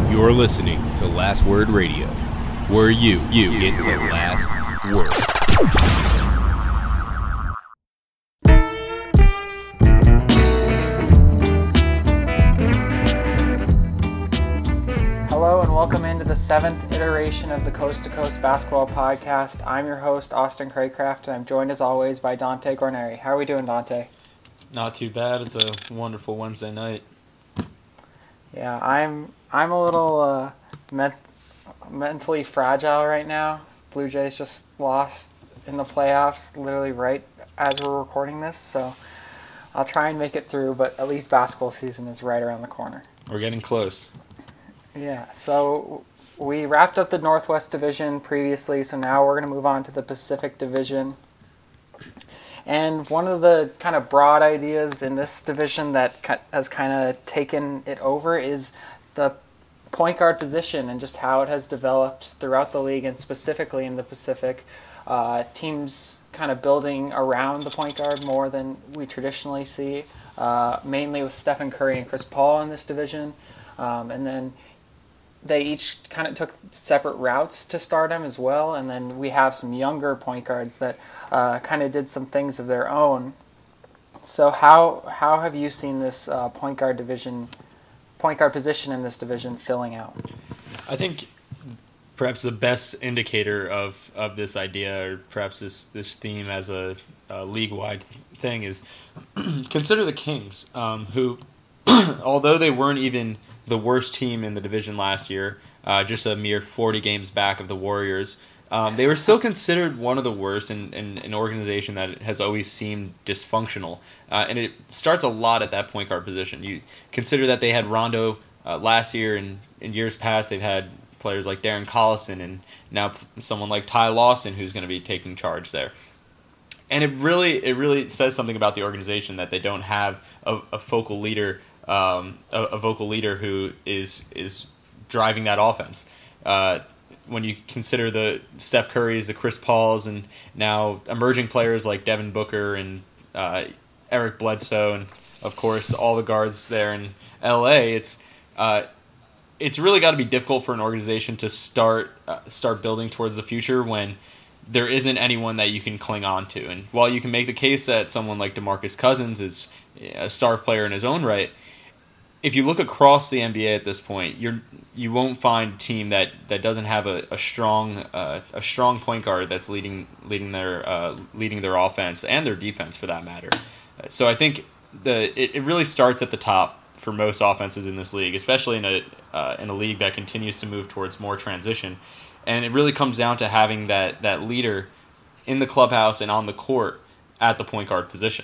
You're listening to Last Word Radio, where you get the last word. Hello and welcome into the 7th iteration of the Coast to Coast Basketball Podcast. I'm your host, Austin Craycraft, and I'm joined as always by Dante Guarneri. How are we doing, Dante? Not too bad. It's a wonderful Wednesday night. Yeah, I'm a little mentally fragile right now. Blue Jays just lost in the playoffs literally right as we're recording this, so I'll try and make it through, but at least basketball season is right around the corner. We're getting close. Yeah, so we wrapped up the Northwest Division previously, so now we're going to move on to the Pacific Division. And one of the kind of broad ideas in this division that has kind of taken it over is the point guard position and just how it has developed throughout the league and specifically in the Pacific. Teams kind of building around the point guard more than we traditionally see, mainly with Stephen Curry and Chris Paul in this division. And then they each kind of took separate routes to stardom as well, and then we have some younger point guards that kind of did some things of their own. So how have you seen this point guard position in this division filling out? I think perhaps the best indicator of this idea, or perhaps this theme as a league-wide thing, is consider the Kings, who, although they weren't even the worst team in the division last year, just a mere 40 games back of the Warriors, they were still considered one of the worst in an organization that has always seemed dysfunctional. And it starts a lot at that point guard position. You consider that they had Rondo last year, and in years past they've had players like Darren Collison, and now someone like Ty Lawson who's going to be taking charge there. And it really says something about the organization that they don't have a focal leader, a vocal leader who is driving that offense. When you consider the Steph Currys, the Chris Pauls, and now emerging players like Devin Booker and Eric Bledsoe, and of course all the guards there in LA, it's really got to be difficult for an organization to start building towards the future when there isn't anyone that you can cling on to. And while you can make the case that someone like DeMarcus Cousins is a star player in his own right, if you look across the NBA at this point, you won't find a team that doesn't have a strong point guard that's leading their offense and their defense for that matter. So I think it really starts at the top for most offenses in this league, especially in a league that continues to move towards more transition, and it really comes down to having that leader in the clubhouse and on the court at the point guard position.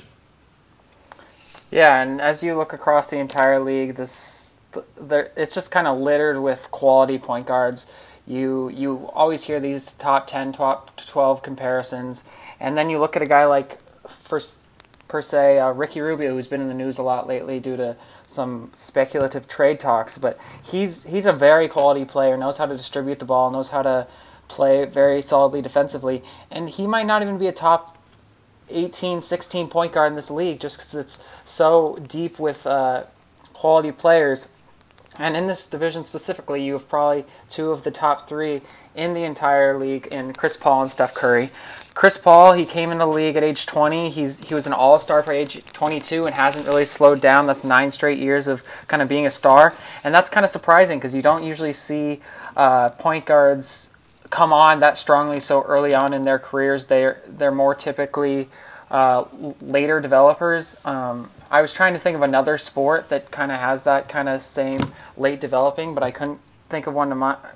Yeah, and as you look across the entire league, it's just kind of littered with quality point guards. You always hear these top 10, top 12 comparisons, and then you look at a guy like, per se, Ricky Rubio, who's been in the news a lot lately due to some speculative trade talks, but he's a very quality player, knows how to distribute the ball, knows how to play very solidly defensively, and he might not even be a top 18, 16 point guard in this league just because it's so deep with quality players. And in this division specifically, you have probably two of the top three in the entire league in Chris Paul and Steph Curry. Chris Paul, he came into the league at age 20. He was an all-star by age 22 and hasn't really slowed down. That's 9 straight years of kind of being a star. And that's kind of surprising because you don't usually see point guards come on that strongly so early on in their careers. They're more typically later developers. I was trying to think of another sport that kind of has that kind of same late developing, but I couldn't think of one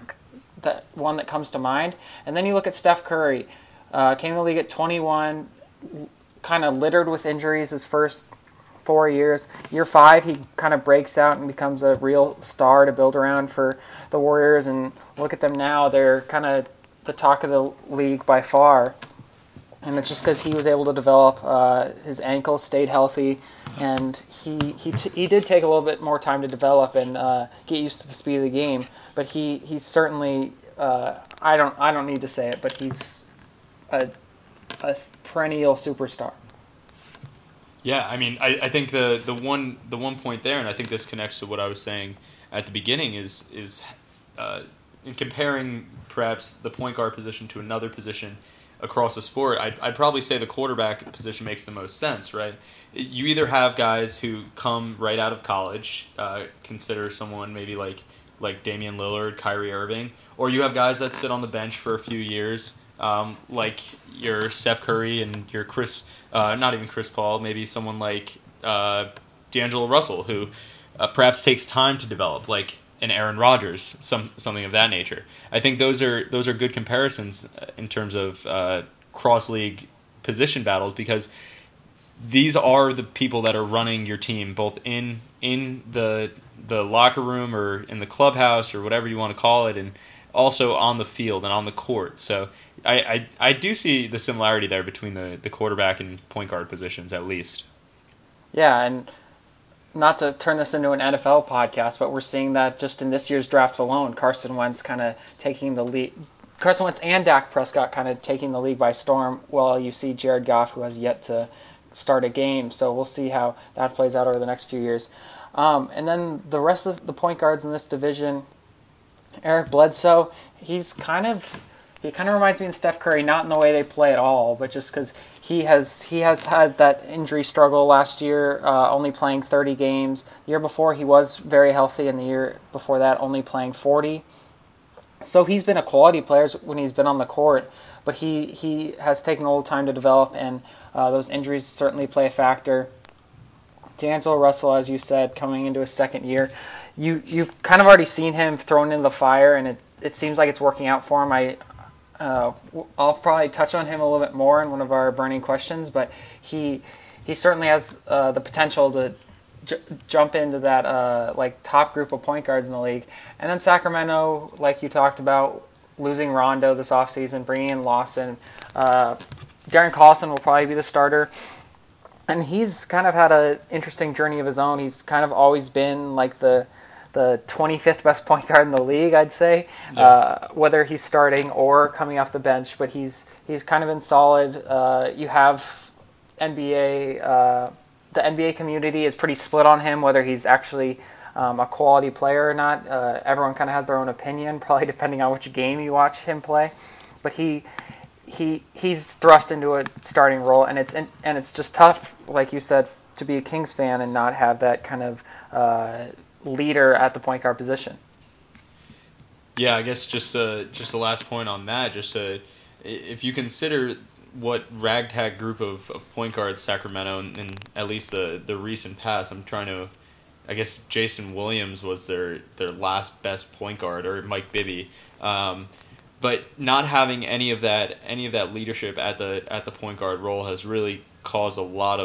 that comes to mind. And then you look at Steph Curry, came to the league at 21, kind of littered with injuries his first 4 years. Year 5, he kind of breaks out and becomes a real star to build around for the Warriors. And look at them now; they're kind of the talk of the league by far. And it's just because he was able to develop, his ankles stayed healthy, and he did take a little bit more time to develop and get used to the speed of the game. But he's certainly I don't need to say it, but he's a perennial superstar. Yeah, I mean, I think the one point there, and I think this connects to what I was saying at the beginning, is in comparing perhaps the point guard position to another position across the sport. I'd probably say the quarterback position makes the most sense, right? You either have guys who come right out of college, consider someone maybe like Damian Lillard, Kyrie Irving, or you have guys that sit on the bench for a few years, like your Steph Curry and your not even Chris Paul, maybe someone like D'Angelo Russell, who perhaps takes time to develop, like an Aaron Rodgers, something of that nature. I think those are good comparisons in terms of cross league position battles, because these are the people that are running your team, both in the locker room or in the clubhouse or whatever you want to call it, and also on the field and on the court. So I do see the similarity there between the quarterback and point guard positions, at least. Yeah, and not to turn this into an NFL podcast, but we're seeing that just in this year's draft alone, Carson Wentz kind of taking the lead. Carson Wentz and Dak Prescott kind of taking the league by storm, while you see Jared Goff, who has yet to start a game. So we'll see how that plays out over the next few years. And then the rest of the point guards in this division, Eric Bledsoe, he kind of reminds me of Steph Curry, not in the way they play at all, but just because he has had that injury struggle last year, only playing 30 games. The year before, he was very healthy, and the year before that, only playing 40. So he's been a quality player when he's been on the court, but he has taken a little time to develop, and those injuries certainly play a factor. D'Angelo Russell, as you said, coming into his second year, you've kind of already seen him thrown in the fire, and it seems like it's working out for him. I'll probably touch on him a little bit more in one of our burning questions, but he certainly has the potential to jump into that top group of point guards in the league. And then Sacramento, like you talked about, losing Rondo this offseason, bringing in Lawson. Darren Collison will probably be the starter. And he's kind of had an interesting journey of his own. He's kind of always been like the 25th best point guard in the league, I'd say, whether he's starting or coming off the bench. But he's kind of been solid. You have NBA. The NBA community is pretty split on him, whether he's actually a quality player or not. Everyone kind of has their own opinion, probably depending on which game you watch him play. But he's thrust into a starting role, and it's just tough, like you said, to be a Kings fan and not have that kind of leader at the point guard position. Yeah, I guess just the last point on that, if you consider what ragtag group of point guards Sacramento in at least the recent past, I guess Jason Williams was their last best point guard, or Mike Bibby, but not having any of that leadership at the point guard role has really caused a lot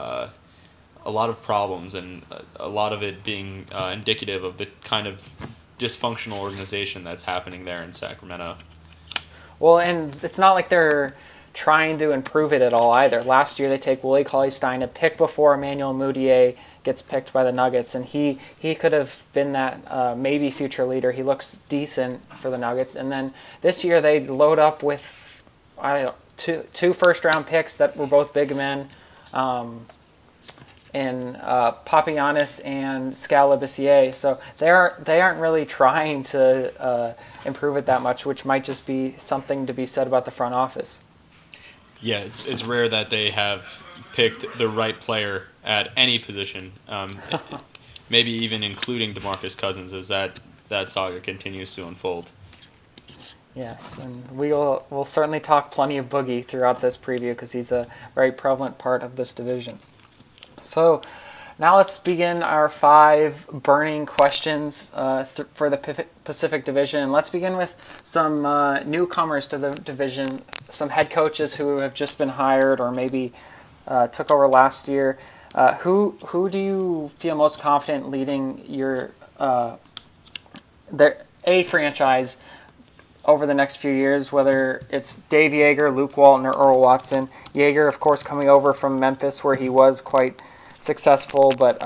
of problems, and a lot of it being indicative of the kind of dysfunctional organization that's happening there in Sacramento. Well, and it's not like they're trying to improve it at all either. Last year they take Willie Cauley-Stein, a pick before Emmanuel Mudiay gets picked by the Nuggets, and he could have been that maybe future leader. He looks decent for the Nuggets. And then this year they load up with two first-round picks that were both big men, in Papagiannis and Skal Labissière. So they aren't really trying to improve it that much, which might just be something to be said about the front office. Yeah, it's rare that they have picked the right player at any position, maybe even including DeMarcus Cousins, as that saga continues to unfold. Yes, and we'll certainly talk plenty of Boogie throughout this preview, because he's a very prevalent part of this division. So now let's begin our 5 burning questions for the Pacific Division. Let's begin with some newcomers to the division, some head coaches who have just been hired or maybe took over last year. Who do you feel most confident leading your franchise over the next few years, whether it's Dave Joerger, Luke Walton, or Earl Watson? Joerger, of course, coming over from Memphis, where he was quite successful, but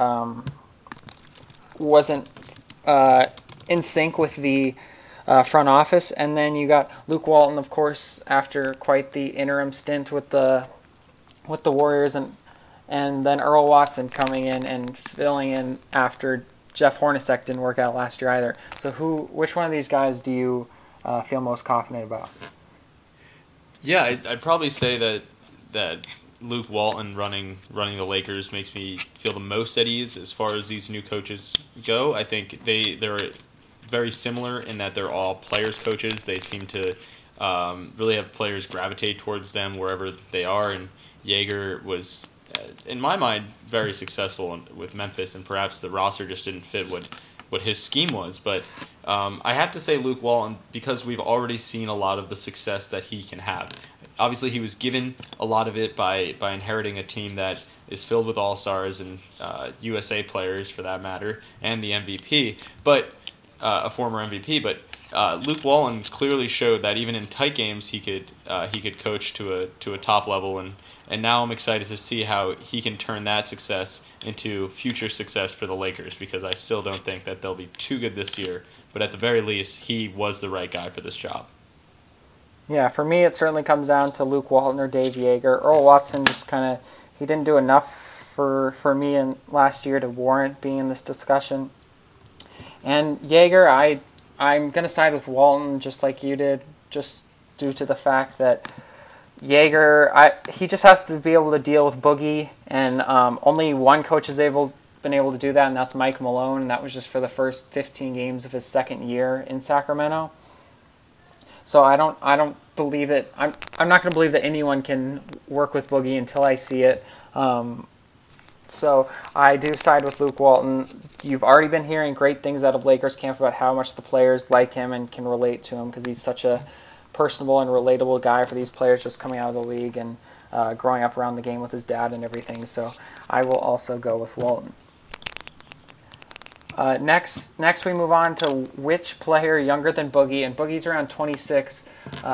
wasn't in sync with the front office. And then you got Luke Walton, of course, after quite the interim stint with the Warriors, and and then Earl Watson coming in and filling in after Jeff Hornacek didn't work out last year either. So which one of these guys do you feel most confident about? Yeah, I'd probably say that Luke Walton running the Lakers makes me feel the most at ease as far as these new coaches go. I think they're very similar in that they're all players coaches. They seem to really have players gravitate towards them wherever they are. And Jaeger was, in my mind, very successful with Memphis, and perhaps the roster just didn't fit what his scheme was. But I have to say Luke Walton, because we've already seen a lot of the success that he can have. Obviously, he was given a lot of it by inheriting a team that is filled with all-stars and USA players, for that matter, and the MVP, but a former MVP. But Luke Walton clearly showed that even in tight games, he could coach to a top level, and now I'm excited to see how he can turn that success into future success for the Lakers, because I still don't think that they'll be too good this year, but at the very least, he was the right guy for this job. Yeah, for me, it certainly comes down to Luke Walton or Dave Jaeger. Earl Watson just he didn't do enough for me in last year to warrant being in this discussion. And Jaeger, I'm going to side with Walton just like you did, just due to the fact that Jaeger, he just has to be able to deal with Boogie, and only one coach has been able to do that, and that's Mike Malone, and that was just for the first 15 games of his second year in Sacramento. So I don't believe it. I'm not going to believe that anyone can work with Boogie until I see it. So I do side with Luke Walton. You've already been hearing great things out of Lakers camp about how much the players like him and can relate to him, because he's such a personable and relatable guy for these players just coming out of the league and growing up around the game with his dad and everything. So I will also go with Walton. Next we move on to which player younger than Boogie, and Boogie's around 26.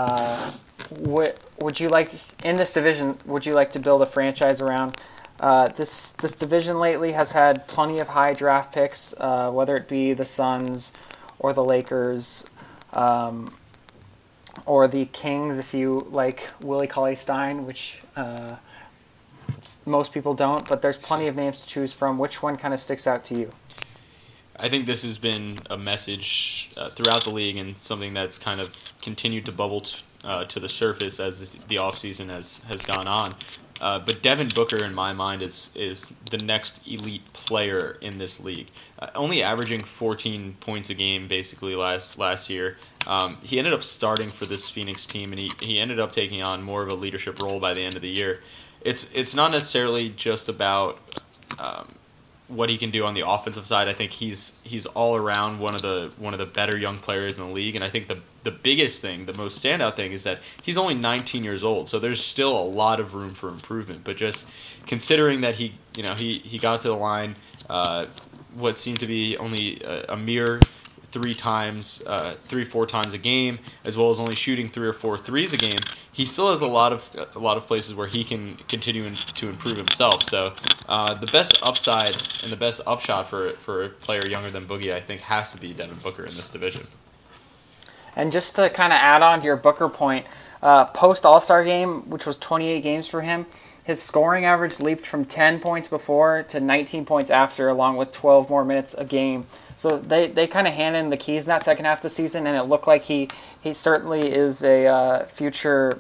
Would you like, in this division, would you like to build a franchise around? This division lately has had plenty of high draft picks, whether it be the Suns or the Lakers, or the Kings, if you like Willie Cauley-Stein, which most people don't, but there's plenty of names to choose from. Which one kind of sticks out to you? I think this has been a message throughout the league, and something that's kind of continued to bubble to the surface as the offseason has gone on. But Devin Booker, in my mind, is the next elite player in this league. Only averaging 14 points a game basically last year. He ended up starting for this Phoenix team, and he ended up taking on more of a leadership role by the end of the year. It's not necessarily just about what he can do on the offensive side. I think he's all around one of the better young players in the league, and I think the biggest thing, the most standout thing, is that he's only 19 years old, so there's still a lot of room for improvement. But just considering that he got to the line what seemed to be only a mere 4 times a game, as well as only shooting 3 or 4 threes a game, he still has a lot of places where he can continue to improve himself. So the best upside and the best upshot for a player younger than Boogie, I think, has to be Devin Booker in this division. And just to kind of add on to your Booker point, post All-Star game, which was 28 games for him, his scoring average leaped from 10 points before to 19 points after, along with 12 more minutes a game. So they kind of handed him the keys in that second half of the season, and it looked like he certainly is a future,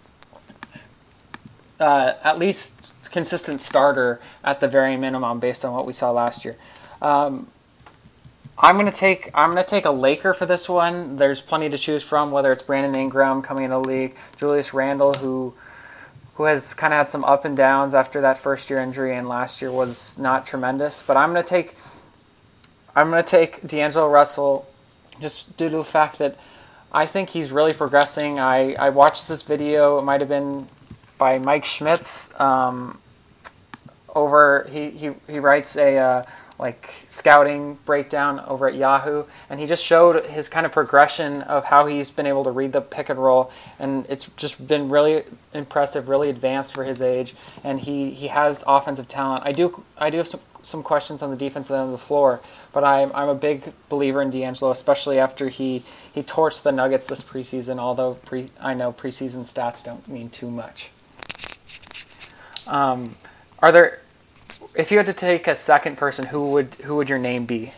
at least consistent starter at the very minimum, based on what we saw last year. I'm gonna take a Laker for this one. There's plenty to choose from, whether it's Brandon Ingram coming into the league, Julius Randle, who has kind of had some up and downs after that first year injury, and last year was not tremendous. But I'm gonna take D'Angelo Russell, just due to the fact that I think he's really progressing. I watched this video. It might have been by Mike Schmitz. He writes a scouting breakdown over at Yahoo, and he just showed his kind of progression of how he's been able to read the pick and roll, and it's just been really impressive, really advanced for his age, and he has offensive talent. I do have some questions on the defensive end of the floor, but I'm a big believer in D'Angelo, especially after he torched the Nuggets this preseason, although I know preseason stats don't mean too much. If you had to take a second person, who would your name be?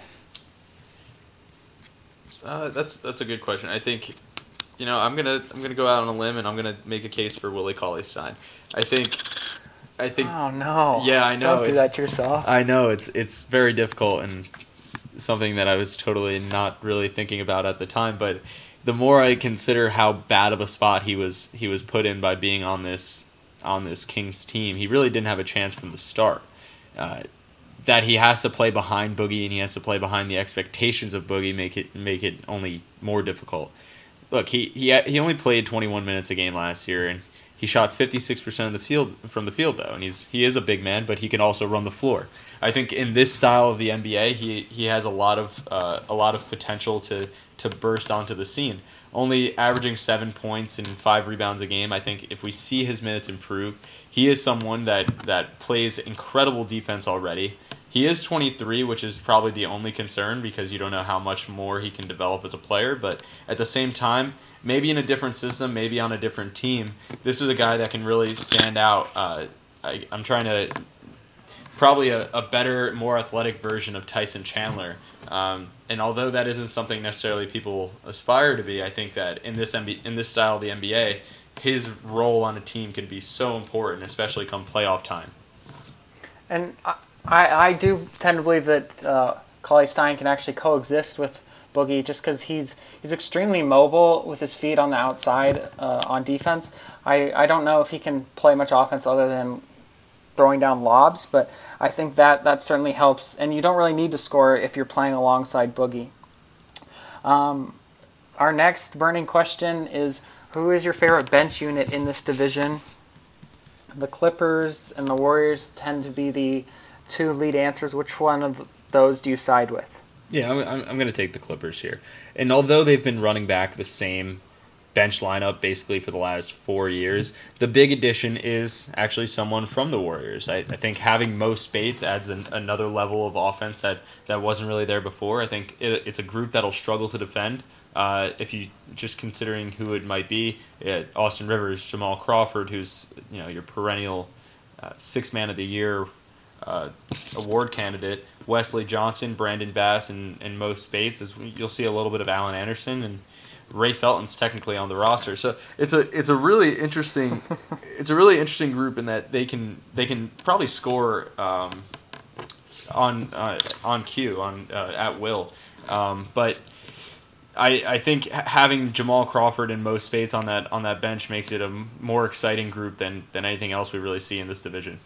That's a good question. I think, I'm gonna go out on a limb and I'm gonna make a case for Willie Cauley-Stein. I think. Oh no! Yeah, I know. Don't do that to yourself. I know it's very difficult and something that I was totally not really thinking about at the time. But the more I consider how bad of a spot he was put in by being on this Kings team, he really didn't have a chance from the start. That he has to play behind Boogie and he has to play behind the expectations of Boogie make it only more difficult. Look, he only played 21 minutes a game last year and he shot 56% of the field from the field though, and he is a big man, but he can also run the floor. I think in this style of the NBA, he has a lot of potential to burst onto the scene. Only averaging 7 points and 5 rebounds a game, I think if we see his minutes improve, he is someone that plays incredible defense already. He is 23, which is probably the only concern because you don't know how much more he can develop as a player. But at the same time, maybe in a different system, maybe on a different team, this is a guy that can really stand out. I'm trying to probably a better, more athletic version of Tyson Chandler. And although that isn't something necessarily people aspire to be, I think that in this style of the NBA, his role on a team can be so important, especially come playoff time. And I do tend to believe that Cauley-Stein can actually coexist with Boogie just because he's extremely mobile with his feet on the outside on defense. I don't know if he can play much offense other than throwing down lobs, but I think that certainly helps. And you don't really need to score if you're playing alongside Boogie. Our next burning question is, who is your favorite bench unit in this division? The Clippers and the Warriors tend to be the two lead answers. Which one of those do you side with? Yeah, I'm going to take the Clippers here. And although they've been running back the same bench lineup basically for the last 4 years, the big addition is actually someone from the Warriors. I think having Mo Spates adds another level of offense that wasn't really there before. I think it's a group that'll struggle to defend. If you just considering who it might be, Austin Rivers, Jamal Crawford, who's your perennial Sixth Man of the Year award candidate, Wesley Johnson, Brandon Bass, and Mo Spates. You'll see a little bit of Allen Anderson, and Ray Felton's technically on the roster. So it's a really interesting group in that they can probably score on cue at will, but I think having Jamal Crawford and Mo Spates on that bench makes it a more exciting group than anything else we really see in this division.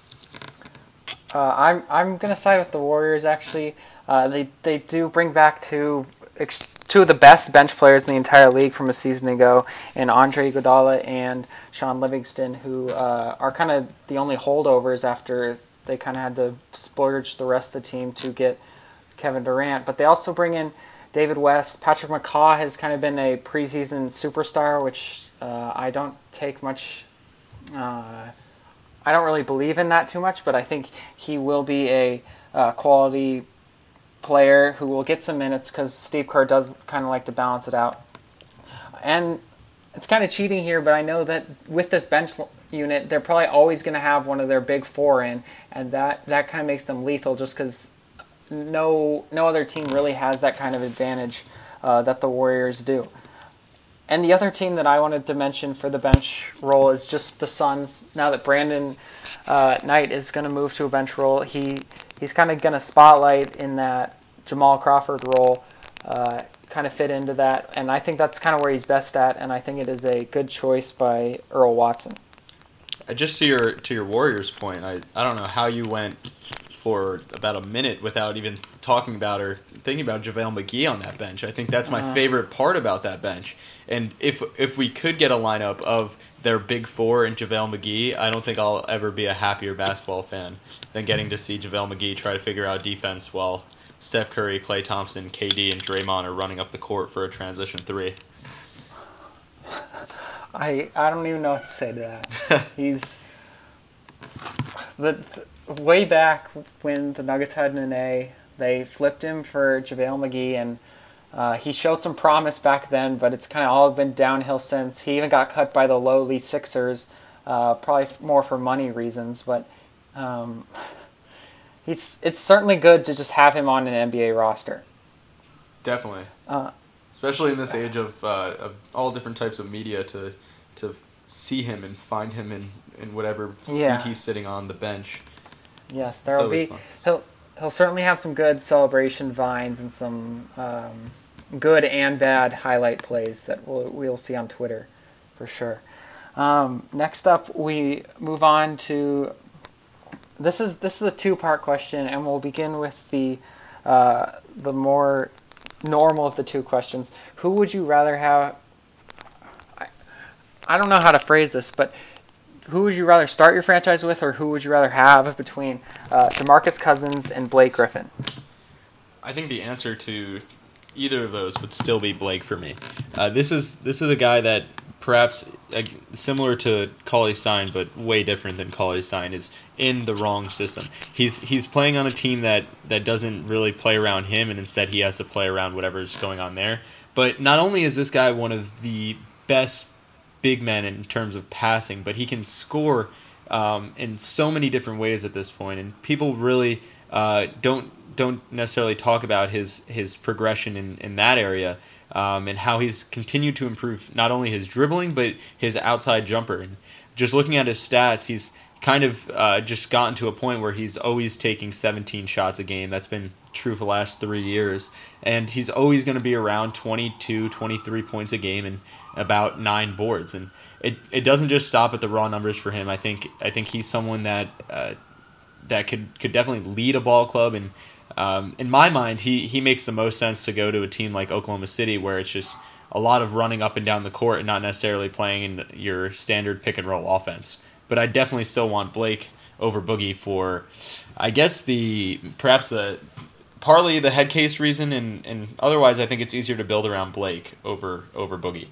I'm gonna side with the Warriors. Actually, they do bring back two of the best bench players in the entire league from a season ago, and Andre Iguodala and Sean Livingston, who are kind of the only holdovers after they kind of had to splurge the rest of the team to get Kevin Durant. But they also bring in David West. Patrick McCaw has kind of been a preseason superstar, which I don't take much. I don't really believe in that too much, but I think he will be a quality player who will get some minutes because Steve Kerr does kind of like to balance it out. And it's kind of cheating here, but I know that with this bench unit, they're probably always going to have one of their big four in, and that kind of makes them lethal just because no other team really has that kind of advantage that the Warriors do. And the other team that I wanted to mention for the bench role is just the Suns. Now that Brandon Knight is going to move to a bench role, he's kind of going to spotlight in that Jamal Crawford role, kind of fit into that. And I think that's kind of where he's best at, and I think it is a good choice by Earl Watson. Just to your Warriors point, I don't know how you went for about a minute without even talking about or thinking about JaVale McGee on that bench. I think that's my favorite part about that bench. And if we could get a lineup of their big four and JaVale McGee, I don't think I'll ever be a happier basketball fan than getting to see JaVale McGee try to figure out defense while Steph Curry, Klay Thompson, KD, and Draymond are running up the court for a transition three. I don't even know what to say to that. He's way back when the Nuggets had Nene, they flipped him for JaVale McGee, and he showed some promise back then, but it's kind of all been downhill since. He even got cut by the lowly Sixers, probably more for money reasons, but it's certainly good to just have him on an NBA roster. Definitely. Especially in this age of all different types of media to see him and find him in whatever seat he's sitting on the bench. Yes, there will be. He'll certainly have some good celebration vines and some good and bad highlight plays that we'll see on Twitter, for sure. Next up, we move on to this is a two-part question, and we'll begin with the more normal of the two questions. Who would you rather have? I don't know how to phrase this, but who would you rather start your franchise with, or who would you rather have between DeMarcus Cousins and Blake Griffin? I think the answer to either of those would still be Blake for me. This is a guy that perhaps similar to Cauley-Stein, but way different than Cauley-Stein, is in the wrong system. He's playing on a team that doesn't really play around him, and instead he has to play around whatever's going on there. But not only is this guy one of the best big men in terms of passing, but he can score in so many different ways at this point, and people really don't necessarily talk about his progression in that area, and how he's continued to improve not only his dribbling but his outside jumper. And just looking at his stats, he's kind of just gotten to a point where he's always taking 17 shots a game. That's been true for the last 3 years, and he's always going to be around 22, 23 points a game and about 9 boards. And it doesn't just stop at the raw numbers for him. I think he's someone that could definitely lead a ball club, and in my mind, he makes the most sense to go to a team like Oklahoma City, where it's just a lot of running up and down the court and not necessarily playing in your standard pick and roll offense. But I definitely still want Blake over Boogie for, I guess, partly the head case reason, and otherwise I think it's easier to build around Blake over Boogie.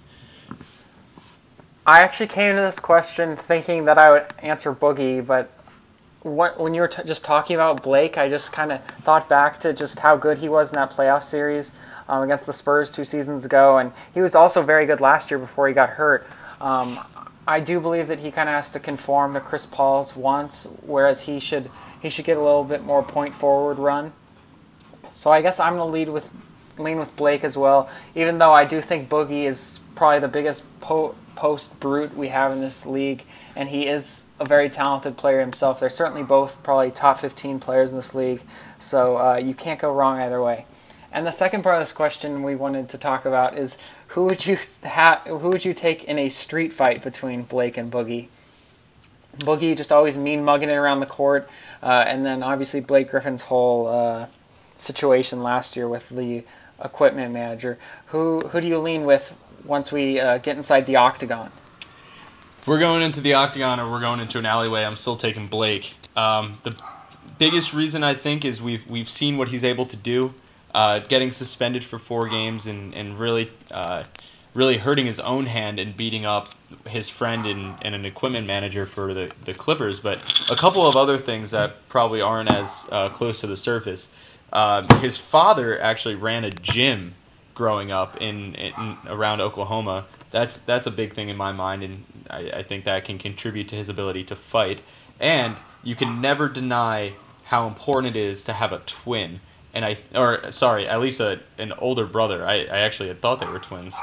I actually came to this question thinking that I would answer Boogie, but when you were just talking about Blake, I just kind of thought back to just how good he was in that playoff series against the Spurs 2 seasons ago, and he was also very good last year before he got hurt. I do believe that he kind of has to conform to Chris Paul's wants, whereas he should get a little bit more point forward run. So I guess I'm going to lean with Blake as well, even though I do think Boogie is probably the biggest post brute we have in this league, and he is a very talented player himself. They're certainly both probably top 15 players in this league, so you can't go wrong either way. And the second part of this question we wanted to talk about is who would you take in a street fight between Blake and Boogie? Boogie just always mean mugging it around the court, and then obviously Blake Griffin's whole situation last year with the equipment manager. Who do you lean with once we get inside the octagon? If we're going into the octagon or we're going into an alleyway, I'm still taking Blake. The biggest reason I think is we've seen what he's able to do, getting suspended for 4 games and really hurting his own hand and beating up his friend and an equipment manager for the Clippers, but a couple of other things that probably aren't as close to the surface. His father actually ran a gym growing up in around Oklahoma. That's a big thing in my mind, and I think that can contribute to his ability to fight. And you can never deny how important it is to have a twin. And at least an older brother. I actually had thought they were twins,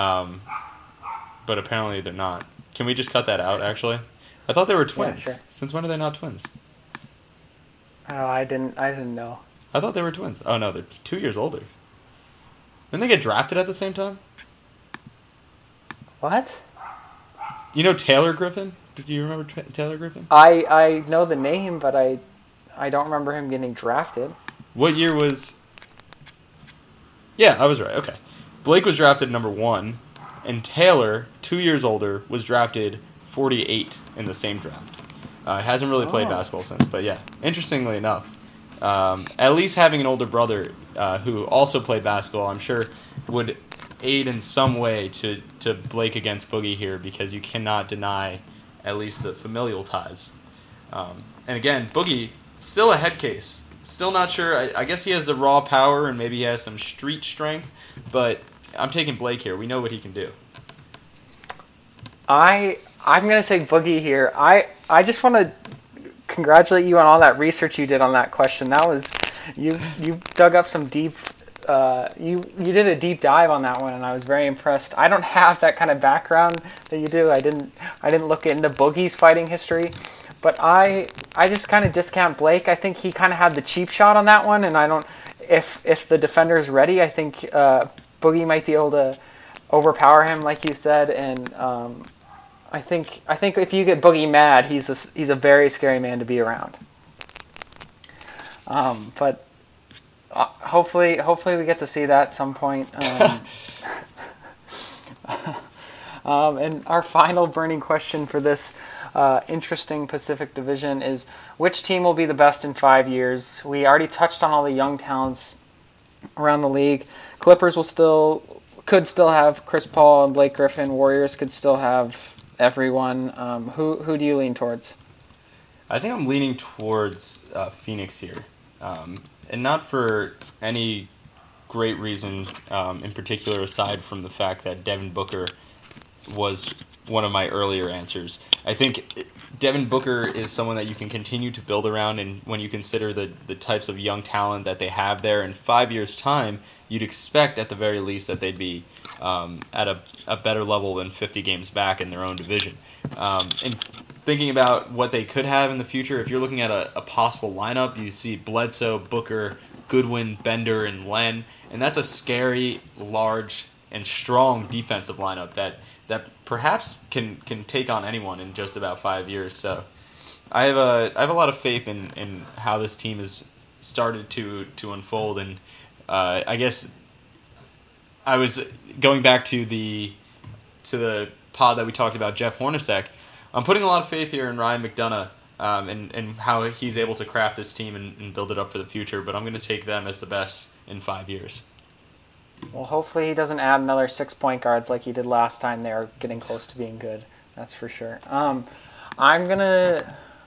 but apparently they're not. Can we just cut that out? Actually, I thought they were twins. Yeah, sure. Since when are they not twins? Oh, I didn't know. I thought they were twins. Oh no, they're 2 years older. Didn't they get drafted at the same time? What? You know Taylor Griffin? Do you remember Taylor Griffin? I know the name, but I don't remember him getting drafted. What year was... Yeah, I was right. Okay. Blake was drafted number 1, and Taylor, 2 years older, was drafted 48 in the same draft. Hasn't really played basketball since, but yeah. Interestingly enough, at least having an older brother who also played basketball, I'm sure, would aid in some way to Blake against Boogie here, because you cannot deny at least the familial ties. And again, Boogie, still a head case. Still not sure. I guess he has the raw power and maybe he has some street strength, but I'm taking Blake here. We know what he can do. I'm going to take Boogie here. I just want to congratulate you on all that research you did on that question. That was you dug up some deep. You did a deep dive on that one, and I was very impressed. I don't have that kind of background that you do. I didn't look into Boogie's fighting history, but I just kind of discount Blake. I think he kind of had the cheap shot on that one, and I don't. If the defender is ready, I think Boogie might be able to overpower him, like you said, and I think if you get Boogie mad, he's a very scary man to be around. But hopefully we get to see that at some point. And our final burning question for this interesting Pacific Division is, which team will be the best in 5 years? We already touched on all the young talents around the league. Clippers could still have Chris Paul and Blake Griffin. Warriors could still have everyone. Who do you lean towards? I think I'm leaning towards Phoenix here, and not for any great reason in particular, aside from the fact that Devin Booker was one of my earlier answers. I think Devin Booker is someone that you can continue to build around, and when you consider the types of young talent that they have there, in 5 years' time, you'd expect at the very least that they'd be at a better level than 50 games back in their own division. And thinking about what they could have in the future, if you're looking at a possible lineup, you see Bledsoe, Booker, Goodwin, Bender, and Len, and that's a scary, large, and strong defensive lineup that perhaps can take on anyone in just about 5 years. So I have a lot of faith in how this team has started to unfold, and I guess I was going back to the pod that we talked about, Jeff Hornacek. I'm putting a lot of faith here in Ryan McDonough and how he's able to craft this team and build it up for the future, but I'm going to take them as the best in 5 years. Well, hopefully he doesn't add another 6 point guards like he did last time. They are getting close to being good. That's for sure. I'm gonna.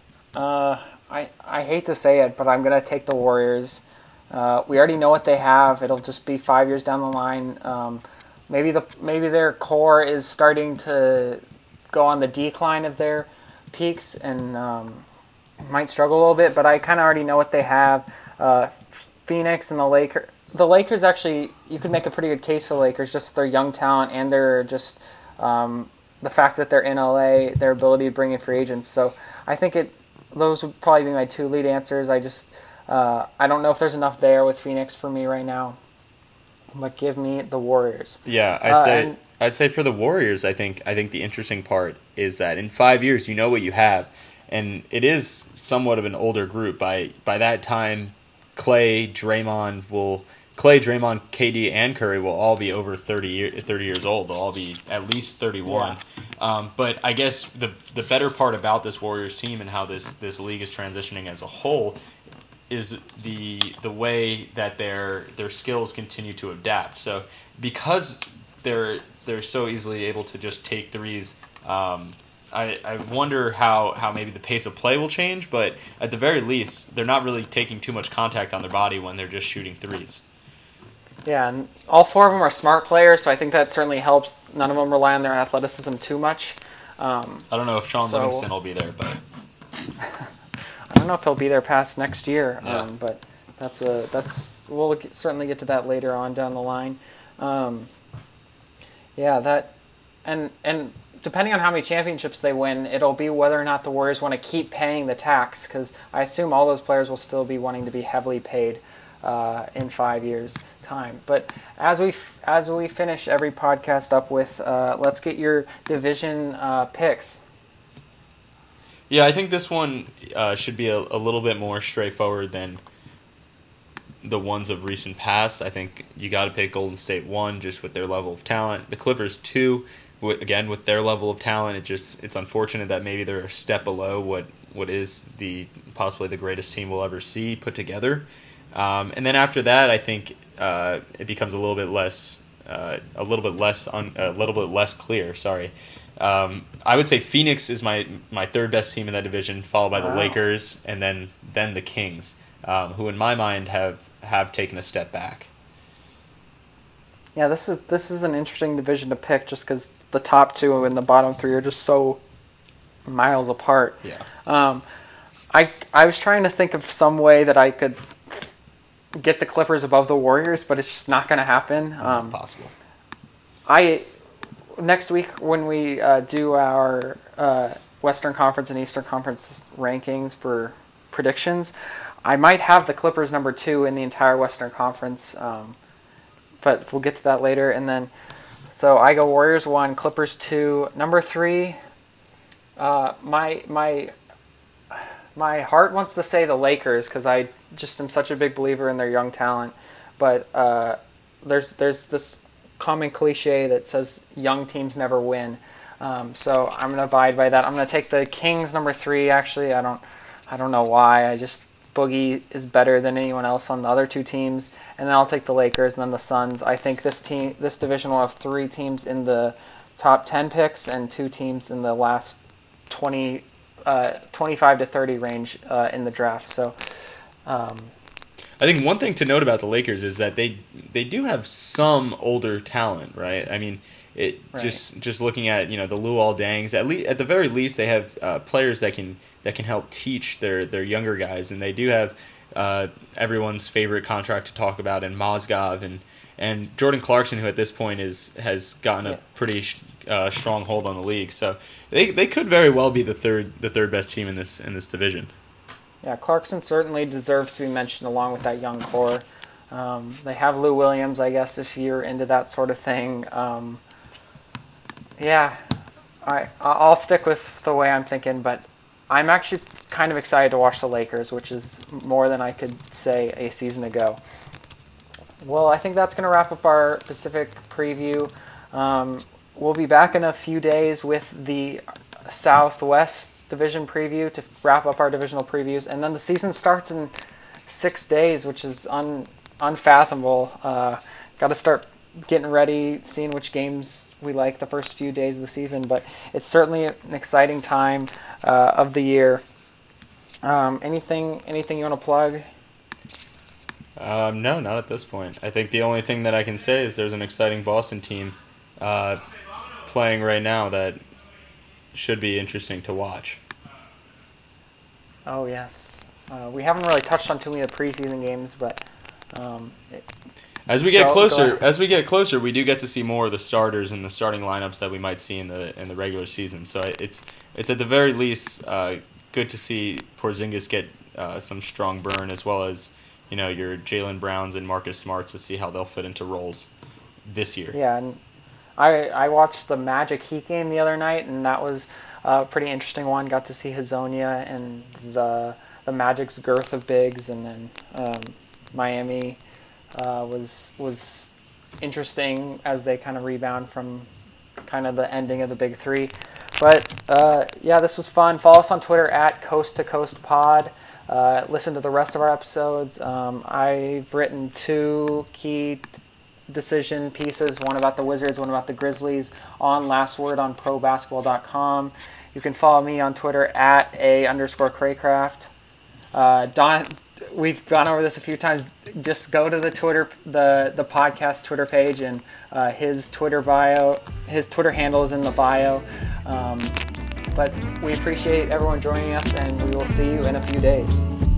I hate to say it, but I'm gonna take the Warriors. We already know what they have. It'll just be 5 years down the line. Maybe their core is starting to go on the decline of their peaks and might struggle a little bit. But I kind of already know what they have. Phoenix and the Lakers. The Lakers, actually, you could make a pretty good case for the Lakers just with their young talent and their just the fact that they're in LA, their ability to bring in free agents. So I think those would probably be my two lead answers. I don't know if there's enough there with Phoenix for me right now, but give me the Warriors. Yeah, I'd say for the Warriors, I think the interesting part is that in 5 years you know what you have, and it is somewhat of an older group. By that time, Clay, Draymond, KD, and Curry will all be over 30 years old. They'll all be at least 31. Yeah. But I guess the better part about this Warriors team and how this league is transitioning as a whole is the way that their skills continue to adapt. So because they're so easily able to just take threes, I wonder how maybe the pace of play will change, but at the very least, they're not really taking too much contact on their body when they're just shooting threes. Yeah, and all four of them are smart players, so I think that certainly helps. None of them rely on their athleticism too much. I don't know if Sean Livingston will be there, but I don't know if he'll be there past next year. Yeah. But we'll certainly get to that later on down the line. And depending on how many championships they win, it'll be whether or not the Warriors want to keep paying the tax, because I assume all those players will still be wanting to be heavily paid in 5 years' time. But as we finish every podcast up with, let's get your division picks. Yeah, I think this one should be a little bit more straightforward than the ones of recent past. I think you got to pick Golden State 1, just with their level of talent. The Clippers 2. Again, with their level of talent, it's unfortunate that maybe they're a step below what is possibly the greatest team we'll ever see put together. And then after that, I think it becomes a little bit less clear. Sorry, I would say Phoenix is my third best team in that division, followed by the Lakers, and then the Kings, who in my mind have taken a step back. Yeah, this is an interesting division to pick, just because the top two and the bottom three are just so miles apart. Yeah. I was trying to think of some way that I could get the Clippers above the Warriors, but it's just not going to happen. Possible. Next week when we do our Western Conference and Eastern Conference rankings for predictions, I might have the Clippers number 2 in the entire Western Conference, but we'll get to that later. And then, so I go Warriors 1, Clippers 2, number 3. My heart wants to say the Lakers because I just am such a big believer in their young talent, but there's this common cliche that says young teams never win. So I'm going to abide by that. I'm going to take the Kings number 3. Actually, I don't know why. Boogie is better than anyone else on the other 2 teams, and then I'll take the Lakers and then the Suns. I think this division will have 3 teams in the top 10 picks and 2 teams in the last 25 to 30 range in the draft. So I think one thing to note about the Lakers is that they do have some older talent, right? I mean, right. Just looking at the Luol Dengs, at the very least they have players that can help teach their younger guys, and they do have everyone's favorite contract to talk about in Mozgov and Jordan Clarkson, who at this point has gotten a pretty strong hold on the league. So they could very well be the third best team in this division. Yeah, Clarkson certainly deserves to be mentioned along with that young core. They have Lou Williams, I guess, if you're into that sort of thing. I'll stick with the way I'm thinking, but I'm actually kind of excited to watch the Lakers, which is more than I could say a season ago. Well, I think that's going to wrap up our Pacific preview. We'll be back in a few days with the Southwest Division preview to wrap up our divisional previews, and then the season starts in 6 days, which is unfathomable. Got to start getting ready, seeing which games we like the first few days of the season, but it's certainly an exciting time of the year. Anything you want to plug? No, not at this point. I think the only thing that I can say is there's an exciting Boston team playing right now that should be interesting to watch. Oh, yes. We haven't really touched on too many of the preseason games, but as we get closer, we do get to see more of the starters and the starting lineups that we might see in the regular season. So it's at the very least good to see Porzingis get some strong burn, as well as your Jaylen Browns and Marcus Smarts, to see how they'll fit into roles this year. Yeah, and I watched the Magic Heat game the other night, and that was a pretty interesting one. Got to see Hazonia and the Magic's girth of bigs, and then Miami was interesting as they kind of rebound from kind of the ending of the Big Three. But this was fun. Follow us on Twitter at Coast to Coast Pod. Listen to the rest of our episodes. I've written 2 key decision pieces, one about the Wizards, one about the Grizzlies, on Last Word on ProBasketball.com. You can follow me on Twitter at @A_Craycraft. Don, we've gone over this a few times. Just go to the Twitter, the podcast Twitter page, and his Twitter handle is in the bio. But we appreciate everyone joining us, and we will see you in a few days.